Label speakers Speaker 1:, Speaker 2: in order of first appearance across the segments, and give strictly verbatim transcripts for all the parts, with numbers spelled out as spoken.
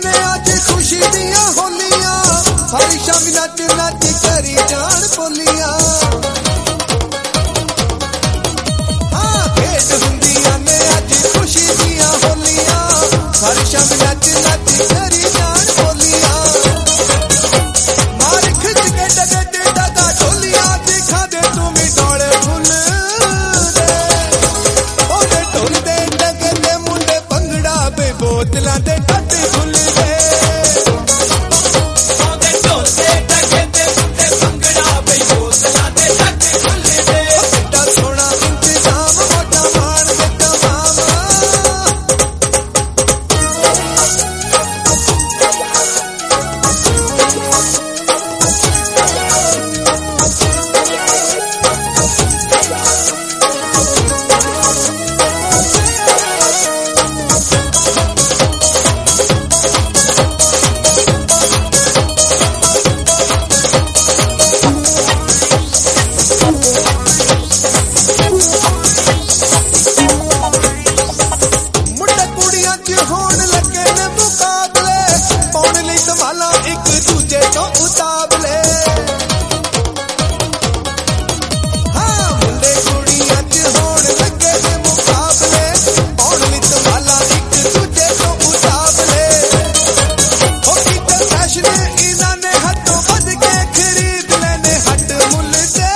Speaker 1: ने अज खुशी दियां होलियां हर शाम नच नच करी जान बोलियां हाँ खेड हुंदियां ने अज खुशी दियां होलियां हर शाम नच नच करी जान बोलियां मार खिच के डगे ते डगा ढोलियां दिखा दे तू भी डोले फुल दे ओदे ढोल दे डगे ते मुंडे भंगड़ा बे बोतलां दे टट्टी फुल दे ओदे ढोल दे डगे ते मुंडे भंगड़ा बे बोतलां दे टट्टी फुल दे किड्डा सोहना इंतजाम मोटा मार दे तमाम मुंडे कुड़ियां च होण लगे ने मुकाबले पाउण लई संभाला एक दूजे तो उतावले हाँ मुंडे कुड़ियां च होण लगे ने मुकाबले पाउण लई संभाला एक दूजे तो उतावले हो कीते फैशन इन्हां ने हटों वध के खरीद लेने हट मुल दे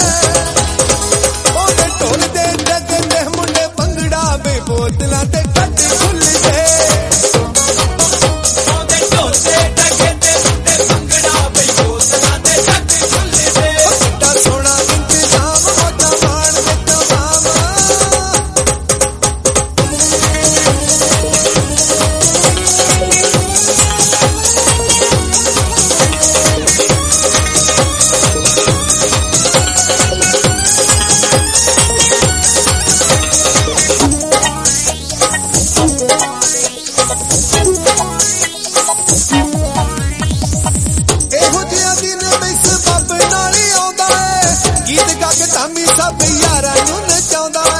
Speaker 1: ओदे ढोल दे डगे ते मुंडे भंगड़ा बे बोतलां ते टट्टी फुल दे ओदे ढोल दे डगे ते मुंडे भंगड़ा बे बोतलां ते टट्टी फुल दे किड्डा सोहना इंतजाम मोटा मार दे तमाम ਇਹੋ ਜਿਹਾ ਦਿਨ ਇਸ ਬੱਬ ਨਾਲ ਹੀ ਆਉਂਦਾ ਏ ਗੀਤ ਗਾ ਕੇ ਧਾਮੀ ਸਭ ਯਾਰਾਂ ਨੂੰ ਨਚਾਉਂਦਾ